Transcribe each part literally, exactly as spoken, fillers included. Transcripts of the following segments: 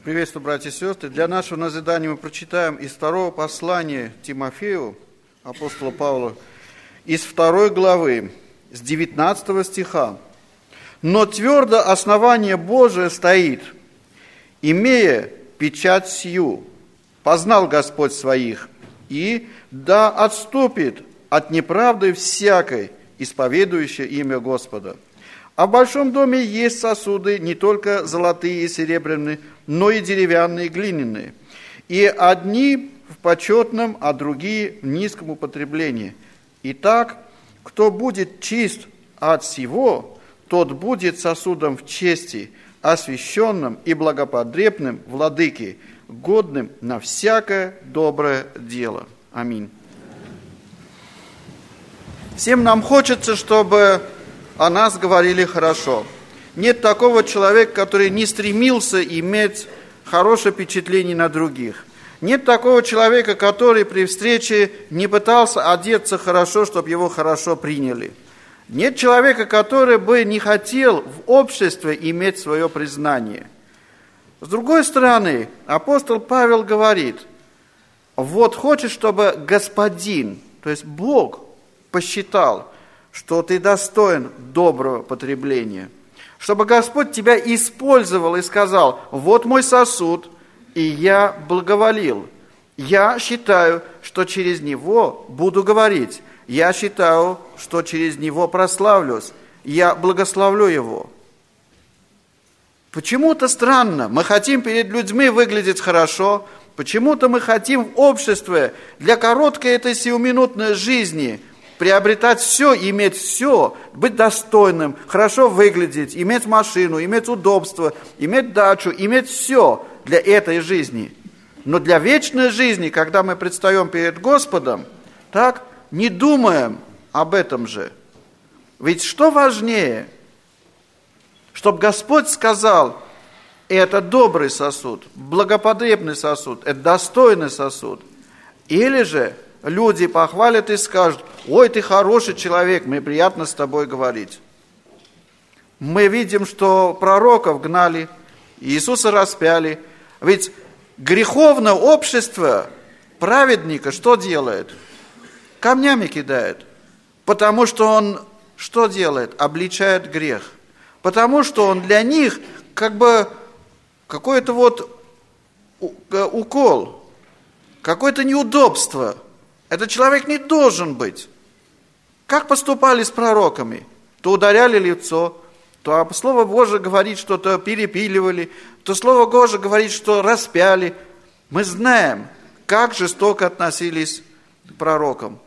Приветствую, братья и сестры. Для нашего назидания мы прочитаем из второго послания Тимофею, апостола Павла, из второй главы, с девятнадцатого стиха. «Но твердо основание Божие стоит, имея печать сию, познал Господь своих, и да отступит от неправды всякой, исповедующей имя Господа. А в большом доме есть сосуды не только золотые и серебряные, но и деревянные, и глиняные. И одни в почетном, а другие в низком употреблении. Итак, кто будет чист от всего, тот будет сосудом в чести, освященным и благопотребным владыке, годным на всякое доброе дело». Аминь. Всем нам хочется, чтобы о нас говорили хорошо. Нет такого человека, который не стремился иметь хорошее впечатление на других. Нет такого человека, который при встрече не пытался одеться хорошо, чтобы его хорошо приняли. Нет человека, который бы не хотел в обществе иметь свое признание. С другой стороны, апостол Павел говорит: вот хочешь, чтобы Господин, то есть Бог, посчитал, что ты достоин доброго потребления, чтобы Господь тебя использовал и сказал: вот мой сосуд, и я благоволил. Я считаю, что через него буду говорить. Я считаю, что через него прославлюсь. Я благословлю его. Почему-то странно. Мы хотим перед людьми выглядеть хорошо. Почему-то мы хотим в обществе для короткой этой сиюминутной жизни приобретать все, иметь все, быть достойным, хорошо выглядеть, иметь машину, иметь удобство, иметь дачу, иметь все для этой жизни. Но для вечной жизни, когда мы предстаем перед Господом, так не думаем об этом же. Ведь что важнее? Чтобы Господь сказал: это добрый сосуд, благопотребный сосуд, это достойный сосуд. Или же люди похвалят и скажут: ой, ты хороший человек, мне приятно с тобой говорить. Мы видим, что пророков гнали, Иисуса распяли. Ведь греховное общество праведника что делает? Камнями кидает. Потому что он что делает? Обличает грех. Потому что он для них как бы какой-то вот укол, какое-то неудобство. Этот человек не должен быть. Как поступали с пророками? То ударяли лицо, то Слово Божие говорит, что то перепиливали, то Слово Божие говорит, что распяли. Мы знаем, как жестоко относились к пророкам.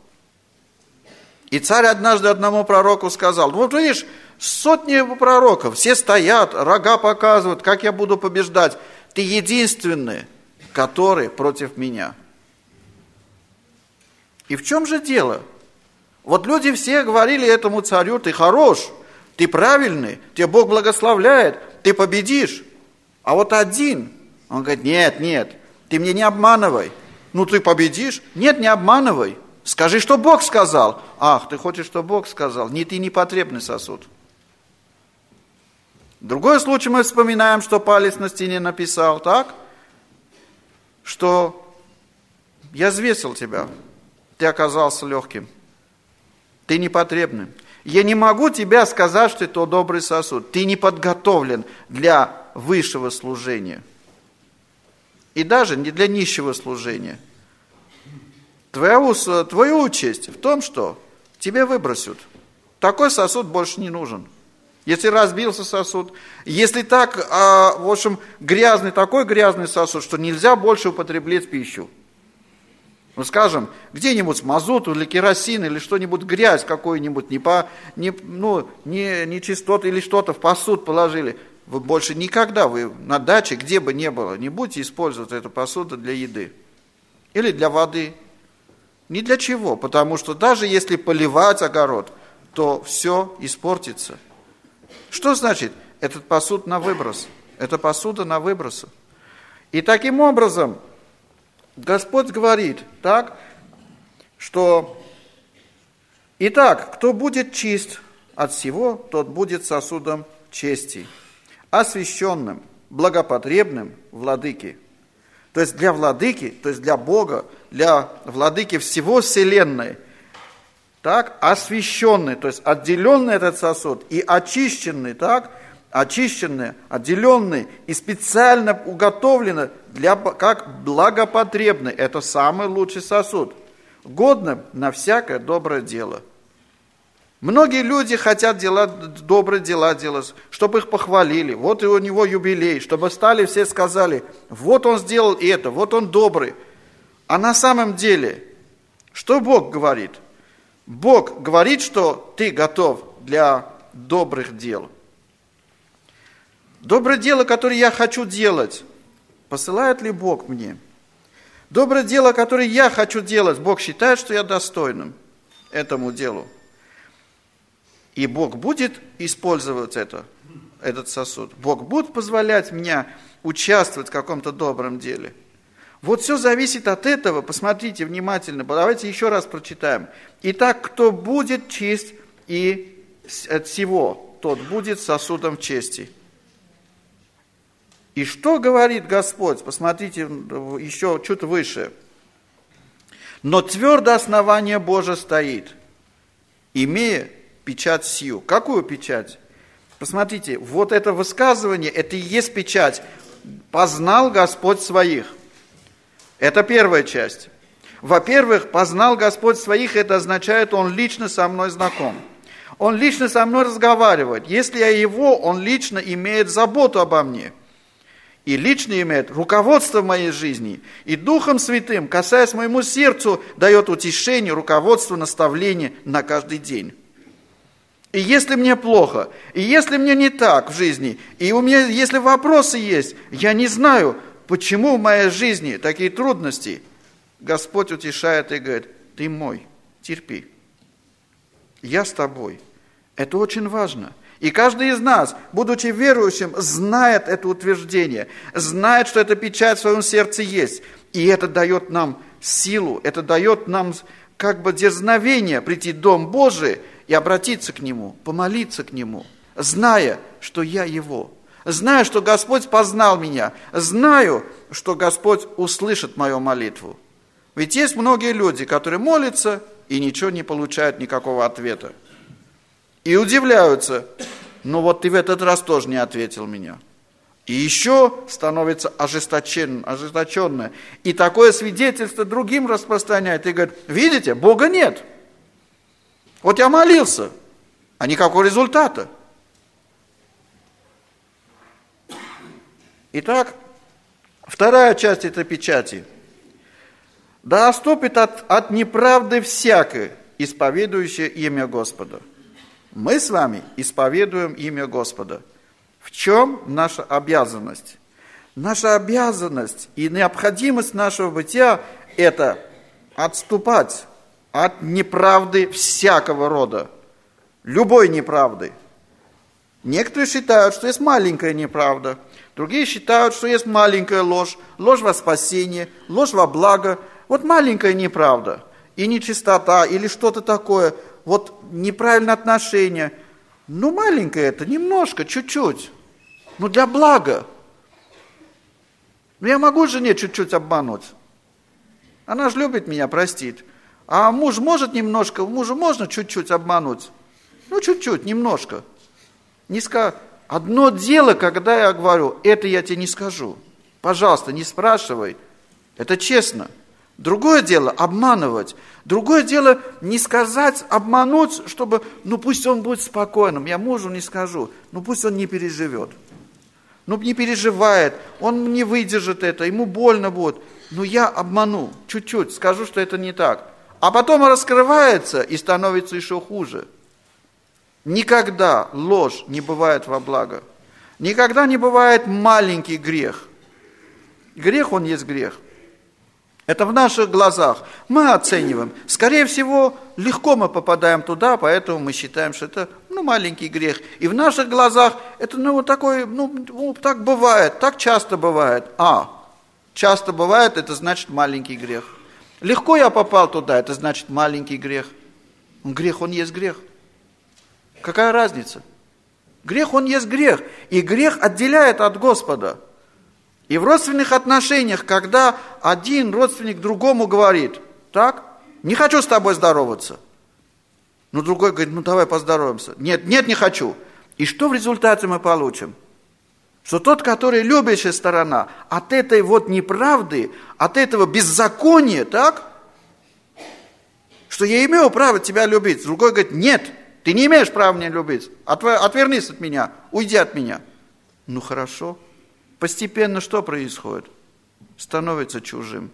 И царь однажды одному пророку сказал: вот видишь, сотни пророков, все стоят, рога показывают, как я буду побеждать. Ты единственный, который против меня. И в чем же дело? Вот люди все говорили этому царю: ты хорош, ты правильный, тебя Бог благословляет, ты победишь. А вот один, он говорит: нет, нет, ты мне не обманывай. Ну ты победишь? Нет, не обманывай. Скажи, что Бог сказал. Ах, ты хочешь, что Бог сказал? Не ты непотребный сосуд. Другой случай мы вспоминаем, что палец на стене написал, так? Что я взвесил тебя, ты оказался легким, ты непотребным. Я не могу тебе сказать, что это добрый сосуд. Ты не подготовлен для высшего служения. И даже не для нищего служения. Твоя, твоя участь в том, что тебе выбросят. Такой сосуд больше не нужен. Если разбился сосуд, если так, в общем, грязный, такой грязный сосуд, что нельзя больше употреблять пищу. Ну, скажем, где-нибудь мазут или керосин, или что-нибудь, грязь какую-нибудь, не, по, не, ну, не, не чистоты или что-то в посуд положили. Вы больше никогда, вы на даче, где бы ни было, не будете использовать эту посуду для еды. Или для воды. Ни для чего, потому что даже если поливать огород, то все испортится. Что значит? Этот посуд на выброс. Это посуда на выброс. И таким образом Господь говорит, так, что: итак, кто будет чист от всего, тот будет сосудом чести, освященным благопотребным владыке. То есть для владыки, то есть для Бога, для владыки всего вселенной, так, освященный, то есть отделенный этот сосуд и очищенный, так, очищенный, отделенный и специально уготовленный для, как благопотребный. Это самый лучший сосуд, годным на всякое доброе дело. Многие люди хотят делать добрые дела делать, чтобы их похвалили. Вот и у него юбилей, чтобы стали все сказали, вот он сделал это, вот он добрый. А на самом деле, что Бог говорит? Бог говорит, что ты готов для добрых дел. Доброе дело, которое я хочу делать, посылает ли Бог мне? Доброе дело, которое я хочу делать, Бог считает, что я достойным этому делу. И Бог будет использовать это, этот сосуд. Бог будет позволять мне участвовать в каком-то добром деле. Вот все зависит от этого. Посмотрите внимательно. Давайте еще раз прочитаем. Итак, кто будет честь и от всего, тот будет сосудом чести. И что говорит Господь? Посмотрите еще чуть выше. Но твердое основание Божие стоит, имея печать сию. Какую печать? Посмотрите, вот это высказывание, это и есть печать. Познал Господь своих. Это первая часть. Во-первых, познал Господь своих, это означает, Он лично со мной знаком. Он лично со мной разговаривает. Если я Его, Он лично имеет заботу обо мне. И лично имеет руководство в моей жизни. И Духом Святым, касаясь моему сердцу, дает утешение, руководство, наставление на каждый день. И если мне плохо, и если мне не так в жизни, и у меня, если вопросы есть, я не знаю, почему в моей жизни такие трудности, Господь утешает и говорит, ты мой, терпи, я с тобой. Это очень важно. И каждый из нас, будучи верующим, знает это утверждение, знает, что эта печать в своем сердце есть. И это дает нам силу, это дает нам как бы дерзновение прийти в Дом Божий и обратиться к Нему, помолиться к Нему, зная, что я Его, зная, что Господь познал меня, знаю, что Господь услышит мою молитву. Ведь есть многие люди, которые молятся и ничего не получают, никакого ответа. И удивляются, но вот ты в этот раз тоже не ответил меня. И еще становится ожесточенно, ожесточенно. И такое свидетельство другим распространяет. И говорит, видите, Бога нет. Вот я молился, а никакого результата. Итак, вторая часть этой печати. Да отступит от, от неправды всякой, исповедующее имя Господа. Мы с вами исповедуем имя Господа. В чем наша обязанность? Наша обязанность и необходимость нашего бытия – это отступать от неправды всякого рода, любой неправды. Некоторые считают, что есть маленькая неправда, другие считают, что есть маленькая ложь, ложь во спасение, ложь во благо. Вот маленькая неправда и нечистота или что-то такое, вот неправильное отношение. Ну, маленькое это, немножко, чуть-чуть, ну для блага. Ну, я могу жене чуть-чуть обмануть. Она же любит меня, простит. А муж может немножко, мужу можно чуть-чуть обмануть. Ну, чуть-чуть, немножко. Не ска... Одно дело, когда я говорю, это я тебе не скажу. Пожалуйста, не спрашивай. Это честно. Другое дело обманывать. Другое дело не сказать, обмануть, чтобы, ну пусть он будет спокойным. Я мужу не скажу, ну пусть он не переживет. Ну не переживает, он не выдержит это, ему больно будет. Ну я обману, чуть-чуть, скажу, что это не так. А потом раскрывается и становится еще хуже. Никогда ложь не бывает во благо. Никогда не бывает маленький грех. Грех, он есть грех. Это в наших глазах. Мы оцениваем. Скорее всего, легко мы попадаем туда, поэтому мы считаем, что это ну, маленький грех. И в наших глазах это ну, вот такой, ну, так бывает, так часто бывает. А, часто бывает, это значит маленький грех. Легко я попал туда, это значит маленький грех. Грех, он есть грех. Какая разница? Грех, он есть грех. И грех отделяет от Господа. И в родственных отношениях, когда один родственник другому говорит, так, не хочу с тобой здороваться. Но другой говорит, ну давай поздороваемся. Нет, нет, не хочу. И что в результате мы получим? Что тот, который любящая сторона, от этой вот неправды, от этого беззакония, так, что я имею право тебя любить. Другой говорит, нет, ты не имеешь права меня любить. Отвернись от меня, уйди от меня. Ну хорошо. Постепенно что происходит? Становится чужим.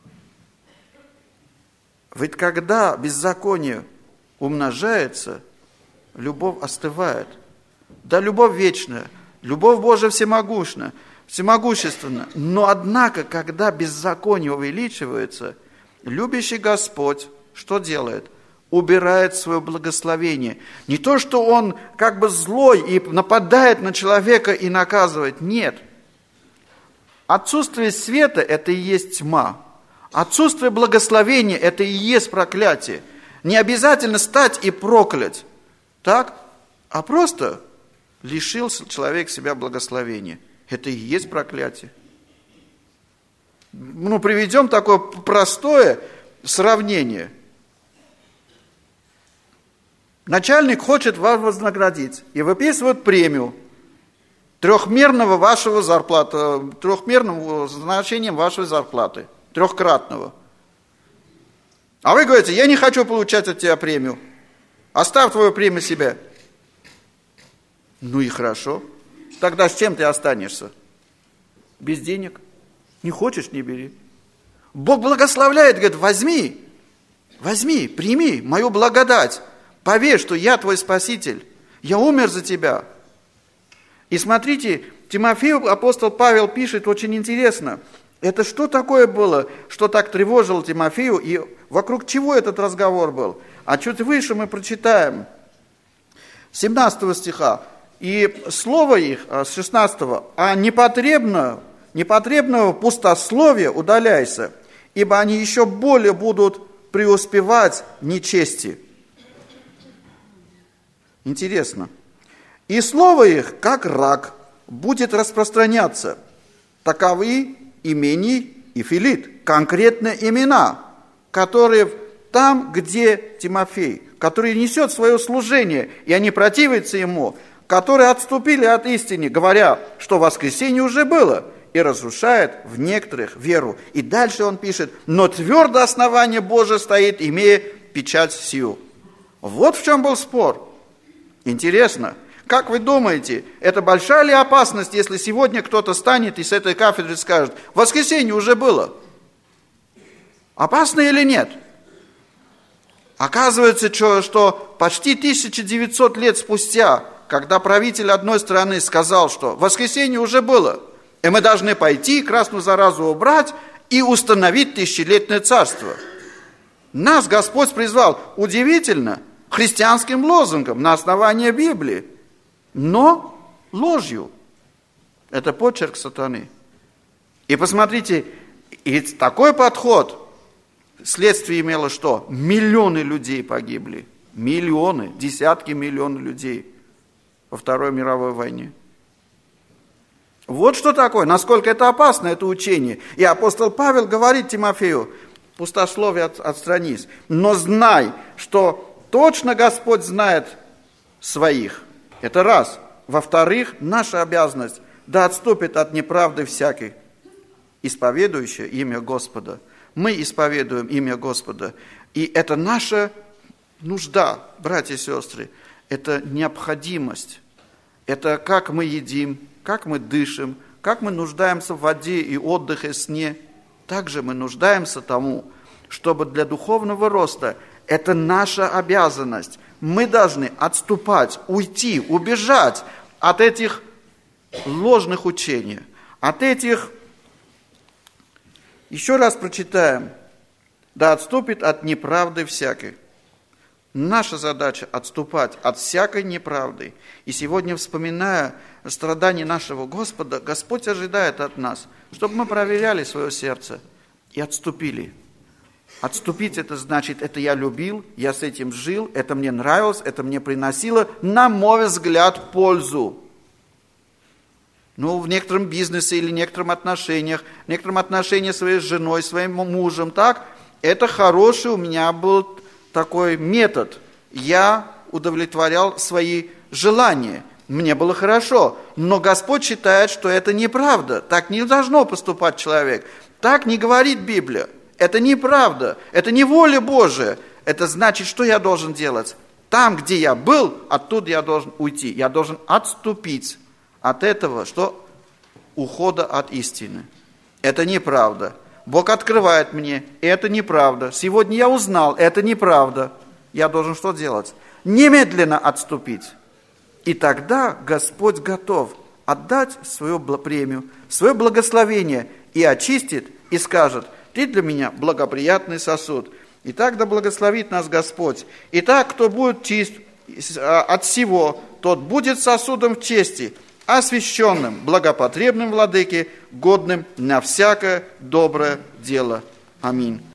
Ведь когда беззаконие умножается, любовь остывает. Да, любовь вечная, любовь Божия всемогущна, всемогущественна. Но однако, когда беззаконие увеличивается, любящий Господь что делает? Убирает свое благословение. Не то, что Он как бы злой и нападает на человека и наказывает. Нет. Отсутствие света – это и есть тьма. Отсутствие благословения – это и есть проклятие. Не обязательно стать и проклять, так? А просто лишил человек себя благословения. Это и есть проклятие. Ну, приведем такое простое сравнение. Начальник хочет вас вознаградить и выписывает премию трехмерного вашего зарплаты, трехмерным значением вашей зарплаты, трехкратного. А вы говорите, я не хочу получать от тебя премию, оставь твою премию себе. Ну и хорошо. Тогда с чем ты останешься? Без денег. Не хочешь, не бери. Бог благословляет, говорит, возьми, возьми, прими мою благодать. Поверь, что я твой Спаситель, я умер за тебя. И смотрите, Тимофею апостол Павел пишет очень интересно. Это что такое было, что так тревожило Тимофею, и вокруг чего этот разговор был? А чуть выше мы прочитаем, семнадцатого стиха. И слово их, с шестнадцатого, а непотребно, непотребного пустословия удаляйся, ибо они еще более будут преуспевать в нечести. Интересно. И слово их, как рак, будет распространяться. Таковы Имений и Филит, конкретные имена, которые там, где Тимофей, который несет свое служение, и они противятся ему, которые отступили от истины, говоря, что воскресенье уже было, и разрушает в некоторых веру. И дальше он пишет, но твердое основание Божие стоит, имея печать сию. Вот в чем был спор. Интересно. Как вы думаете, это большая ли опасность, если сегодня кто-то станет и с этой кафедры скажет, воскресенье уже было? Опасно или нет? Оказывается, что почти тысяча девятьсот лет спустя, когда правитель одной страны сказал, что воскресенье уже было, и мы должны пойти, красную заразу убрать и установить тысячелетнее царство. Нас Господь призвал, удивительно, христианским лозунгом на основании Библии, но ложью. Это почерк сатаны. И посмотрите, и такой подход, следствие имело что? Миллионы людей погибли. Миллионы, десятки миллионов людей во Второй мировой войне. Вот что такое, насколько это опасно, это учение. И апостол Павел говорит Тимофею, пустословие от, отстранись, но знай, что точно Господь знает своих. Это раз. Во-вторых, наша обязанность, да отступит от неправды всякий, исповедующий имя Господа. Мы исповедуем имя Господа. И это наша нужда, братья и сестры. Это необходимость. Это как мы едим, как мы дышим, как мы нуждаемся в воде и отдыхе, сне. Также мы нуждаемся тому, чтобы для духовного роста это наша обязанность. Мы должны отступать, уйти, убежать от этих ложных учений, от этих... Еще раз прочитаем. Да отступит от неправды всякой. Наша задача отступать от всякой неправды. И сегодня, вспоминая страдания нашего Господа, Господь ожидает от нас, чтобы мы проверяли свое сердце и отступили. Отступить это значит, это я любил, я с этим жил, это мне нравилось, это мне приносило, на мой взгляд, пользу. Ну, в некотором бизнесе или некоторых отношениях, в некотором отношении с своей женой, своим мужем, так, это хороший у меня был такой метод. Я удовлетворял свои желания. Мне было хорошо. Но Господь считает, что это неправда. Так не должно поступать человек. Так не говорит Библия. Это неправда. Это не воля Божия. Это значит, что я должен делать? Там, где я был, оттуда я должен уйти. Я должен отступить от этого, что ухода от истины. Это неправда. Бог открывает мне, это неправда. Сегодня я узнал, это неправда. Я должен что делать? Немедленно отступить. И тогда Господь готов отдать свою премию, свое благословение и очистит, и скажет: ты для меня благоприятный сосуд. Итак, да благословит нас Господь. Итак, кто будет чист от всего, тот будет сосудом в чести, освященным, благопотребным владыке, годным на всякое доброе дело. Аминь.